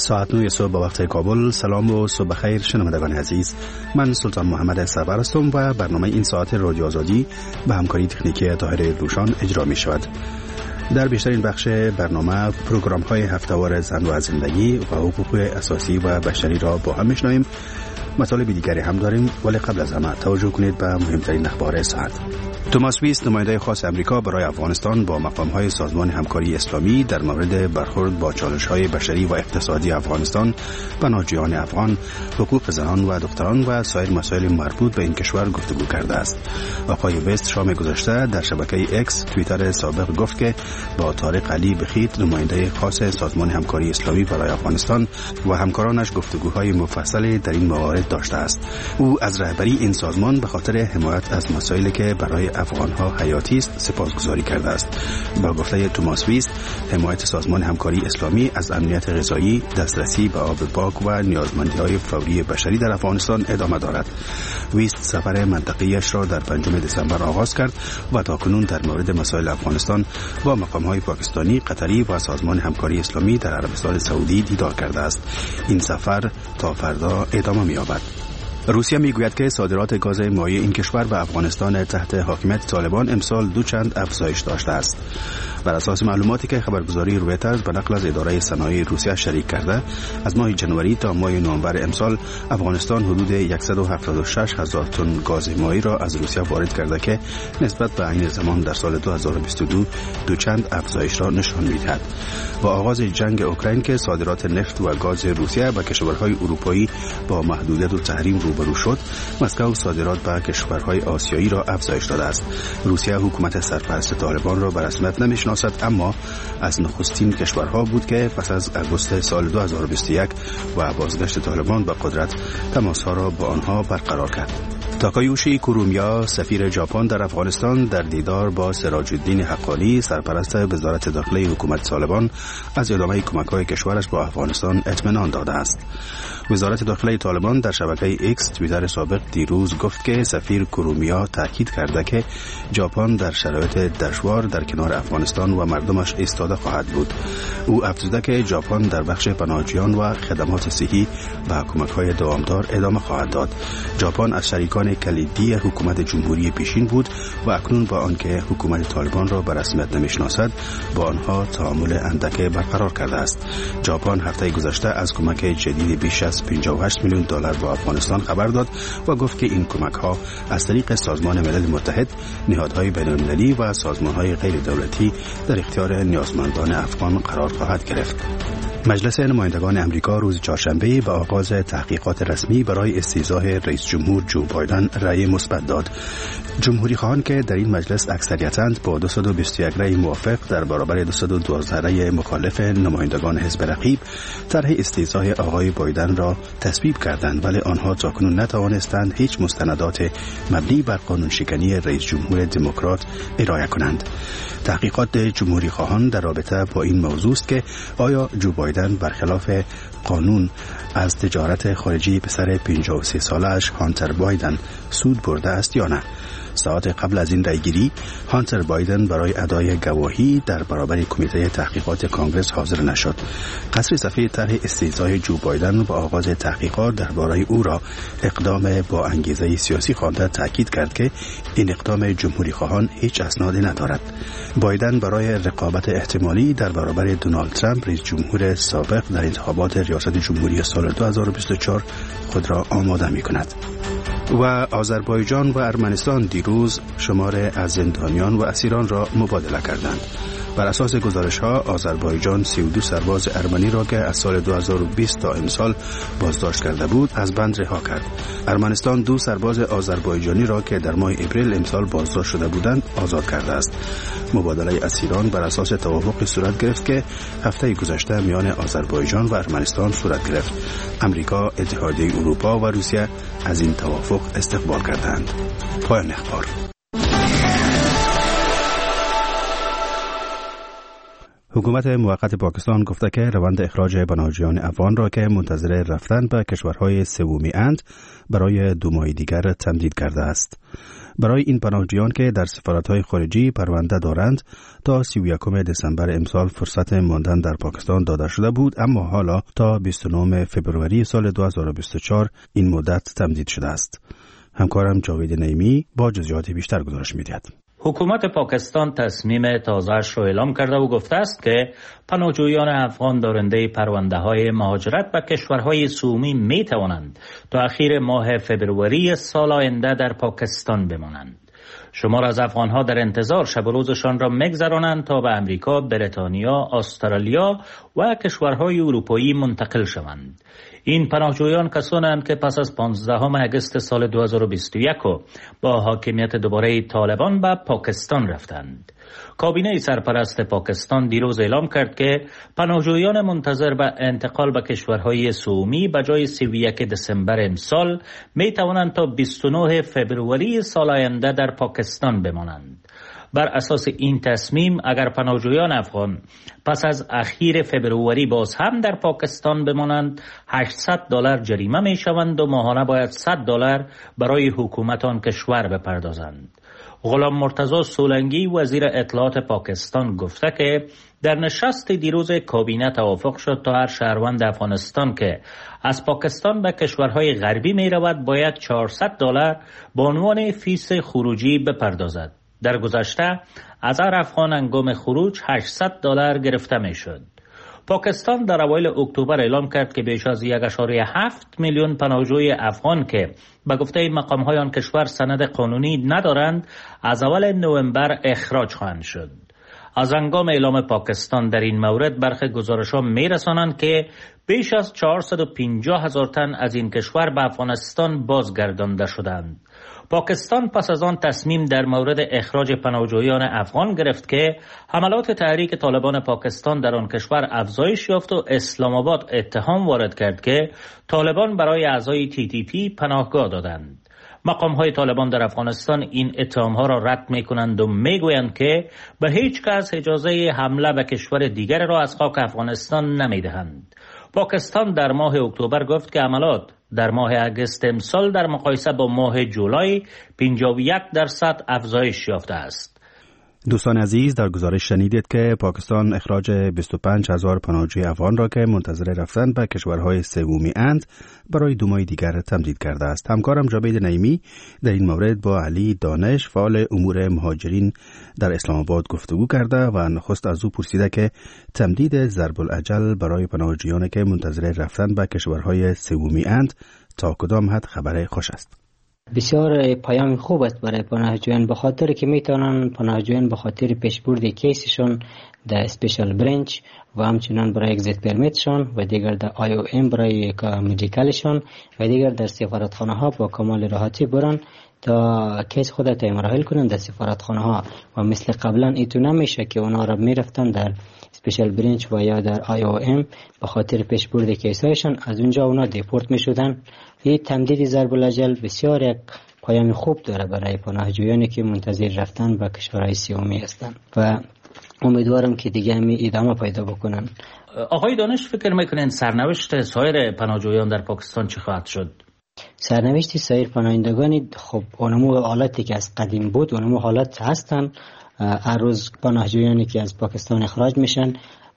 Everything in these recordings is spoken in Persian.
ساعت 9 صبح با وقت کابل. سلام و صبح بخیر شنوندگان عزیز، من سلطان محمد سرور هستم و برنامه این ساعت رادیو آزادی به همکاری تکنیکی طاهر روشان اجرا می شود. در بیشترین بخش برنامه پروگرام های هفته‌وار زن و زندگی و حقوق اساسی و بشری را با هم میشنویم. مطالب دیگری هم داریم، ولی قبل از همه توجه کنید به مهمترین اخبار ساعت. توماس ویست، نماینده خاص امریکا برای افغانستان، با مقام‌های سازمان همکاری اسلامی در مورد برخورد با چالش‌های بشری و اقتصادی افغانستان، پناهجویان افغان، حقوق زنان و دختران و سایر مسائل مربوط به این کشور گفتگو کرده است. آقای ویست شام گذشته در شبکه اکس توییتر سابق گفت که با طارق علی بخیت، نماینده خاص سازمان همکاری اسلامی برای افغانستان و همکارانش گفتگوهای مفصلی در این موارد داشته است. او از رهبری این سازمان به خاطر حمایت از مسائلی که برای افغانها حیاتی است سپاسگزاری کرده است. با گفته توماس ویست، حمایت سازمان همکاری اسلامی از امنیت غذایی، دسترسی به آب پاک و نیازمندی‌های فوری بشری در افغانستان ادامه دارد. ویست سفر منطقه‌ایش را در 5 دسامبر آغاز کرد و تاکنون در مورد مسائل افغانستان با مقام‌های پاکستانی، قطری و سازمان همکاری اسلامی در عربستان سعودی دیدار کرده است. این سفر تا فردا ادامه می‌یابد. روسیه میگوید که صادرات گاز مایع این کشور به افغانستان تحت حاکمیت طالبان امسال دوچند افزایش داشته است. بر اساس معلوماتی که خبرگزاری رویترز به نقل از اداره صنایع روسیه شریک کرده، از ماه جنوری تا ماه نوامبر امسال افغانستان حدود 176,000 تن گاز مایع را از روسیه وارد کرده که نسبت به این زمان در سال 2022 دوچند افزایش را نشان می‌دهد. با آغاز جنگ اوکراین که صادرات نفت و گاز روسیه به کشورهای اروپایی با محدودیت و تحریم روبرو شد، مسکو صادرات به کشورهای آسیایی را افزایش داده است. روسیه حکومت سرپرست طالبان را به رسمیت نمی‌شناسد، اما از نخستین کشورها بود که پس از آگوست سال 2021 و بازگشت طالبان به قدرت تماس‌ها را با آنها برقرار کرد. تاکایوشی کورومیا، سفیر ژاپن در افغانستان، در دیدار با سراج الدین حقانی، سرپرست وزارت داخله حکومت طالبان، از ادامه کمک‌های کشورش با افغانستان اطمینان داده است. وزارت داخله طالبان در شبکه ایکس توییتر سابق دیروز گفت که سفیر کورومیا تاکید کرده که ژاپن در شرایط دشوار در کنار افغانستان و مردمش ایستاده خواهد بود. او افزوده که ژاپن در بخش پناهجویان و خدمات صحی به کمک‌های دوامدار ادامه خواهد داد. ژاپن از شریکان کلیدی حکومت جمهوری پیشین بود و اکنون با آنکه حکومت طالبان را به رسمیت نمی‌شناسد، با آنها تعامل اندک برقرار کرده است. ژاپن هفته گذشته از کمک جدید بیش از 58 میلیون دلار به افغانستان خبر داد و گفت که این کمک‌ها از طریق سازمان ملل متحد، نهادهای بین‌المللی و سازمان‌های غیر دولتی در اختیار نیازمندان افغان قرار خواهد گرفت. مجلس نمایندگان امریکا روز چهارشنبه به آغاز تحقیقات رسمی برای استیضاح رئیس جمهور جو بایدن رأی مثبت داد. جمهوری خواهان که در این مجلس اکثریتند با 221 رأی موافق در برابر 212 رأی مخالف نمایندگان حزب رقیب طرح استیضاح آقای بایدن را تصویب کردند، ولی آنها تاکنون نتوانستند هیچ مستندات مبنی بر قانون شکنی رئیس جمهور دموکرات ارائه کنند. تحقیقات جمهوری خواهان در رابطه با این موضوع است که آیا جو بایدن برخلاف قانون از تجارت خارجی پسر 53 سالش هانتر بایدن سود برده است یا نه. ساعت قبل از این رأیگیری، هانتر بایدن برای ادای گواهی در برابر کمیته تحقیقات کانگرس حاضر نشد. قصر سفید طرح استیضاح جو بایدن و آغاز تحقیقات درباره او را اقدام با انگیزه سیاسی خوانده، تاکید کرد که این اقدام جمهوری خواهان هیچ اسنادی ندارد. بایدن برای رقابت احتمالی در برابر دونالد ترامپ رئیس جمهور سابق در انتخابات ریاست جمهوری سال 2024 خود را آماده می‌کند. و آذربایجان و ارمنستان دیروز شمار از زندانیان و اسیران را مبادله کردند. بر اساس گزارش‌ها آذربایجان 32 سرباز ارمنی را که از سال 2020 تا امسال بازداشت کرده بود از بند رها کرد. ارمنستان 2 سرباز آذربایجانی را که در ماه اپریل امسال بازداشت شده بودند آزاد کرده است. مبادله اسیران بر اساس توافقی صورت گرفت که هفته گذشته میان آذربایجان و ارمنستان صورت گرفت. امریکا، اتحادیه اروپا و روسیه از این توافق استقبال کردند. پایان اخبار. حکومت موقت پاکستان گفته که روند اخراج پناهجویان افغان را که منتظر رفتن به کشورهای سومی اند برای 2 ماه دیگر تمدید کرده است. برای این پناهجویان که در سفارت‌های خارجی پرونده دارند تا 31 دسامبر امسال فرصت ماندن در پاکستان داده شده بود، اما حالا تا 29 فوریه سال 2024 این مدت تمدید شده است. همکارم جاوید نعیمی با جزئیات بیشتر گزارش می‌دهد. حکومت پاکستان تصمیم تازه‌اش را اعلام کرده و گفته است که پناهجویان افغان دارنده پرونده‌های مهاجرت به کشورهای سومی می توانند تا اخیر ماه فوریه سال آینده در پاکستان بمانند. شمار از افغانها در انتظار شب و روزشان را می‌گذرانند تا به امریکا، بریتانیا، استرالیا و کشورهای اروپایی منتقل شوند. این پناهجویان کسانند که پس از 15 اگست سال 2021 با حاکمیت دوباره طالبان به پاکستان رفتند. کابینه سرپرست پاکستان دیروز اعلام کرد که پناهجویان منتظر به انتقال به کشورهای سومی به جای 31 دسامبر امسال می توانند تا 29 فوریه سال آینده در پاکستان بمانند. بر اساس این تصمیم اگر پناهجویان افغان پس از اخیر فوریه باز هم در پاکستان بمانند $800 جریمه می شوند و ماهانه باید $100 برای حکومت آن کشور بپردازند. غلام مرتضی سولنگی وزیر اطلاعات پاکستان گفته که در نشست دیروز کابینه توافق شد تا هر شهروند افغانستان که از پاکستان به کشورهای غربی می رود باید $400 به عنوان فیس خروجی بپردازد. در گذشته از هر افغان هنگام خروج $800 گرفته می شد. پاکستان در اوایل اکتبر اعلام کرد که بیش از 1.7 میلیون پناهجوی افغان که به گفته مقام‌های آن کشور سند قانونی ندارند از اول نوامبر اخراج خواهند شد. از هنگام اعلام پاکستان در این مورد برخی گزارش‌ها می‌رسانند که بیش از 450,000 تن از این کشور به افغانستان بازگردانده شدند. پاکستان پس از آن تصمیم در مورد اخراج پناهجویان افغان گرفت که حملات تحریک طالبان پاکستان در آن کشور افزایش یافت و اسلام آباد اتهام وارد کرد که طالبان برای اعضای TTP پناهگاه دادند. مقام‌های طالبان در افغانستان این اتهام‌ها را رد می‌کنند و می‌گویند که به هیچ کس اجازه حمله به کشور دیگر را از خاک افغانستان نمی‌دهند. پاکستان در ماه اکتبر گفت که حملات در ماه اگست امسال در مقایسه با ماه جولای 51% افزایش یافته است. دوستان عزیز، در گزارش شنیدید که پاکستان اخراج 25,000 پناهجوی افغان را که منتظر رفتن به کشورهای سومی اند برای 2 ماه دیگر تمدید کرده است. همکارم جاوید نعیمی در این مورد با علی دانش فعال امور مهاجرین در اسلام آباد گفتگو کرده و نخست از او پرسیده که تمدید ضرب الاجل برای پناهجویان که منتظر رفتن به کشورهای سومی اند تا کدام حد خبر خوش است. بسیار پیام خوب است برای پناهجویان، به خاطر که میتونن پناهجویان به خاطر پیشبرد کیسشون در اسپیشال برنچ و همچنان برای اگزیت پرمیتشون و دیگر در IOM برای مدیکالشون و دیگر در سفارتخانه ها با کمال راحتی برن تا کیس خود تا مراحل کنن در سفارتخانه ها و مثل قبلا ایتو نمیشه که اونا را میرفتن در اسپیشال برنچ و یا در IOM به خاطر پیشبرد کیسایشون از اونجا اونا دیپورت میشدن. این تمدید ضرب الاجل بسیار یک پیام خوب داره برای پناهجویانی که منتظر رفتن به کشورهای سومی هستند و امیدوارم که دیگه همی ادامه پیدا بکنن. آقای دانش، فکر میکنین سرنوشت سایر پناهجویان در پاکستان چی خواهد شد؟ سرنوشت سایر پناهندگان خب اونمو حالتی که از قدیم بود اونمو حالت هستن. هر روز پناهجویانی که از پاکستان اخراج میشن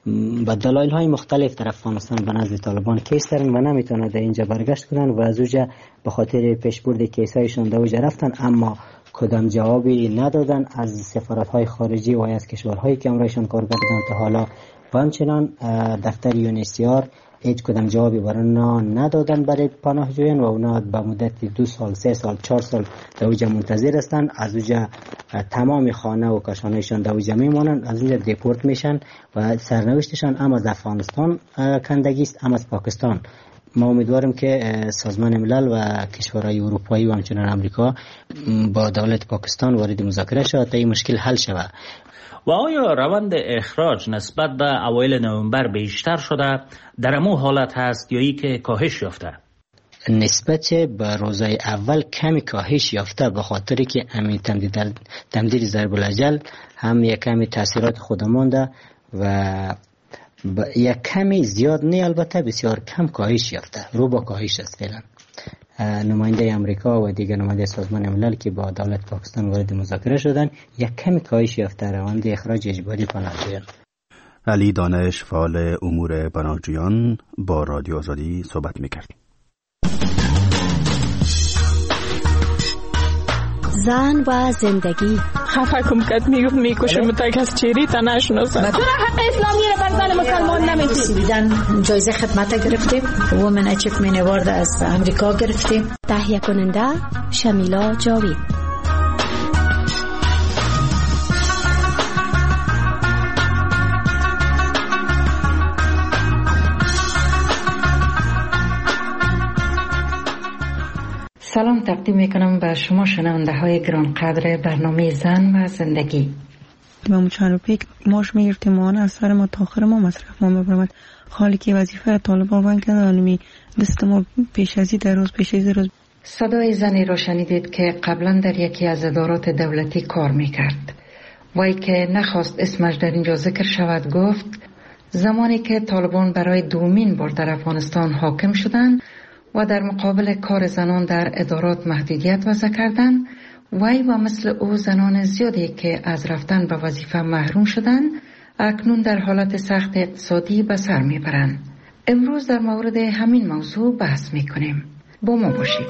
با دلایل های مختلف در افغانستان به نزد طالبان کیس دارن و نمیتونن در اینجا برگشت کنن و از اونجا به خاطر پیشبرد کیس هایشون در اونجا رفتن، اما کدام جوابی ندادن از سفارت های خارجی و از کشورهایی که امرایشان کار کردن تا حالا و همچنان دفتر UNHCR هیچ کدام جوابی برای ندادن برای پناهجویان و اونا به مدت 2 سال 3 سال 4 سال در اونجا منتظر هستن. از اونجا تمام خانه و کاشانهشان در اونجا میمونن، از اونجا دیپورت میشن و سرنوشتشان هم از افغانستان کندگی است هم از پاکستان. ما امیدواریم که سازمان ملل و کشورهای اروپایی و همچنان امریکا با دولت پاکستان وارد مذاکره شود تا این مشکل حل شود. و آیا روند اخراج نسبت به اوایل نوامبر بیشتر شده در امو حالت هست یا ای که کاهش یافته؟ نسبت به روزهای اول کمی کاهش یافته به خاطر که همین تمدید ضرب الاجل هم یک کمی تاثیرات خودمان ده و یک کمی زیاد نه، البته بسیار کم کاهش یافته، رو با کاهش است فعلا. نماینده امریکا و دیگر نماینده سازمان ملل که با دولت پاکستان وارد مذاکره شدن یک کمی کاهش یافته روند اخراج اجباری پناهجویان. علی دانش، فعال امور پناهجویان، با رادیو آزادی صحبت می‌کرد. زن و زندگی. خفه کم کد میکشم تا کس چیری تا نشناسن. چرا حق اسلامی رو بر زن مسلمان نمیدید؟ دیدن جایزه خدمت گرفتیم، وومن اچیومنت اوارد از امریکا گرفتیم. تهیه کننده شمیلا جاوید. سلام تقدیم میکنم به شما شنونده های گرانقدر برنامه زن و زندگی. ما چند پیک ماش میگرفتیم آن از سر ما تاخر ما مصرف ما میبرمد حالی که وظیفه طالبان بانک دانمی دست ما پیش ازی در روز پیش ازی روز. صدای زنی را شنیدید که قبلا در یکی از ادارات دولتی کار میکرد. وی که نخواست اسمش در اینجا ذکر شود گفت زمانی که طالبان برای دومین بار در افغانستان حاکم شدند و در مقابل کار زنان در ادارات محدودیت وضع کردند، وی و مثل او زنان زیادی که از رفتن به وظیفه محروم شدند اکنون در حالت سخت اقتصادی به سر میبرند. امروز در مورد همین موضوع بحث میکنیم. با ما باشید.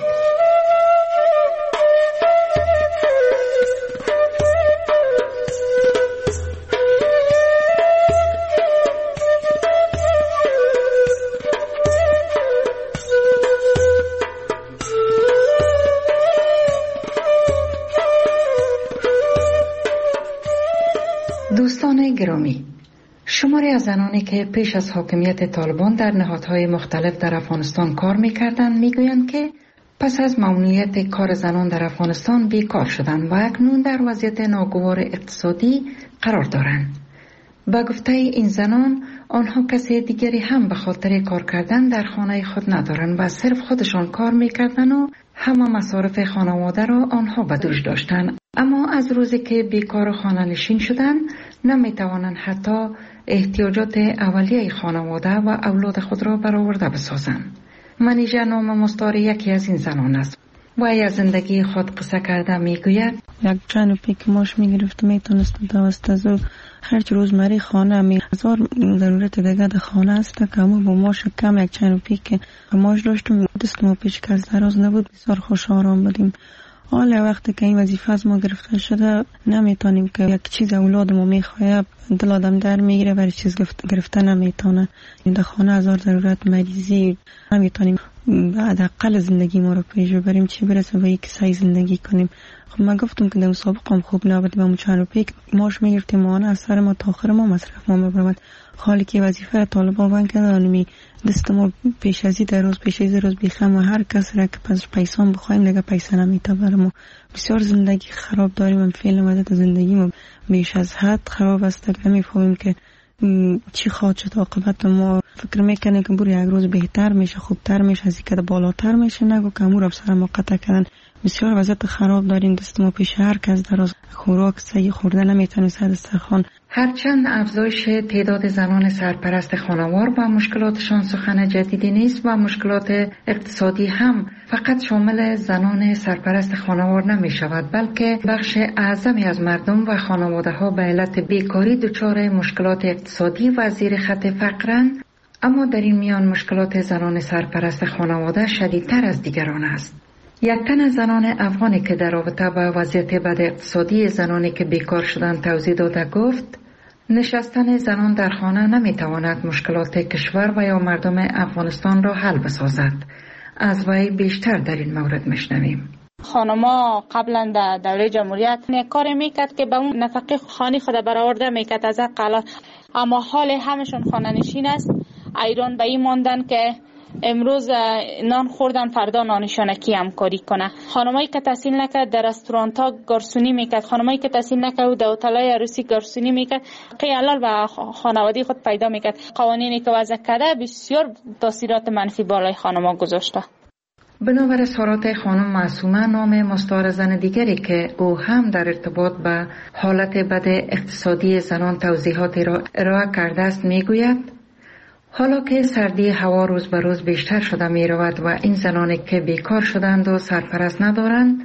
دوستان گرامی، شماری از زنانی که پیش از حاکمیت طالبان در نهادهای مختلف در افغانستان کار می‌کردند می‌گویند که پس از ممنوعیت کار زنان در افغانستان بیکار شدند و اکنون در وضعیت ناگوار اقتصادی قرار دارند. با گفته این زنان آنها کسی دیگری هم به خاطر کار کردن در خانه خود ندارند و صرف خودشان کار می‌کردند و همه مصارف خانواده را آنها به دوش داشتند. اما از روزی که بیکار و خانه نشین شدند نمی‌توانند حتی احتیاجات اولیه خانواده و اولاد خود را برآورده بسازند. منیژه نام مستعار یکی از این زنان است. وی از زندگی خود قصه کرده میگوید یک چند پیک ماش میگرفت میتونست دوست از هر روزمره خانه هزار ضرورت دیگه در خانه است که همون با ماش کم یک چند پیک ماش داشتم دست ما پیش که از دراز نبود. بسیار خوش آرام بودیم. حالا وقتی که این وظیفه از ما گرفته شده نمیتونیم که یک چیز اولاد ما میخواه دل آدم در میگیره ولی چیز گرفته نمیتونه. در خانه هزار ضرورت مریضی نمیتونیم بعد اقل زندگی ما رو پیش ببریم چی برسه به یک سعی زندگی کنیم. خب من گفتم که در مسابقه هم خوب نبود و چند پیک ماش میگرفتیم آن از سر ما تاخر ما مصرف ما میبرمد حالی که وظیفه طالبان بانک دانمی دست ما پیش ازی در روز پیش ازی روز بیخم و هر کس را که پس پیسان بخوایم دیگه پیسه نمیته برم. بسیار زندگی خراب داریم. من فعلا وضعیت زندگی ما بیش از حد خراب است که نمیفهمیم که چی خواهد شد عاقبت. ما فکر میکنیم که بر یک روز بهتر میشه خوبتر میشه از اینکه بالاتر میشه نگو که امور سر ما قطع کردن. بسیار وضعیت خراب داریم. دست ما پیش هر کس در از خوراک صحیح خورده نمیتونه سر دسترخوان. هرچند افزایش تعداد زنان سرپرست خانوار و مشکلاتشان سخن جدیدی نیست و مشکلات اقتصادی هم فقط شامل زنان سرپرست خانوار نمی شود بلکه بخش اعظمی از مردم و خانواده ها به علت بیکاری دچار مشکلات اقتصادی و زیر خط فقرند. اما در این میان مشکلات زنان سرپرست خانواده شدیدتر از دیگران است. یک تن از زنان افغانی که در رابطه با وضعیت بد اقتصادی زنانی که بیکار شدند توضیح داده گفت نشستن زنان در خانه نمیتواند مشکلات کشور و یا مردم افغانستان را حل بسازد. از وی بیشتر در این مورد میشنویم. خانما قبلا در دوره جمهوریت کار میکرد که به اون نفقه خانه خود برآورده میکرد از اقلا، اما حال همشون خانه نشین است. ایران به این ماندن که امروز نان خوردن فردا نانشانکی همکاری کنه. خانمایی که تحصیل نکرد در رستوران ها گارسونی میکرد، خانمایی که تحصیل نکرد در هتل‌های عروسی گارسونی میکرد، خیالال و خانوادگی خود پیدا میکرد. قوانینی که وضع کرده بسیار تاثیرات منفی بالای خانم‌ها گذاشته. بنابر اظهارات خانم معصومه نام مستعار زن دیگری که او هم در ارتباط به حالت بد اقتصادی زنان توضیحاتی را ارائه کرده است میگوید حالا که سردی هوا روز به روز بیشتر شده می رود و این زنانی که بیکار شدند و سرپرست ندارند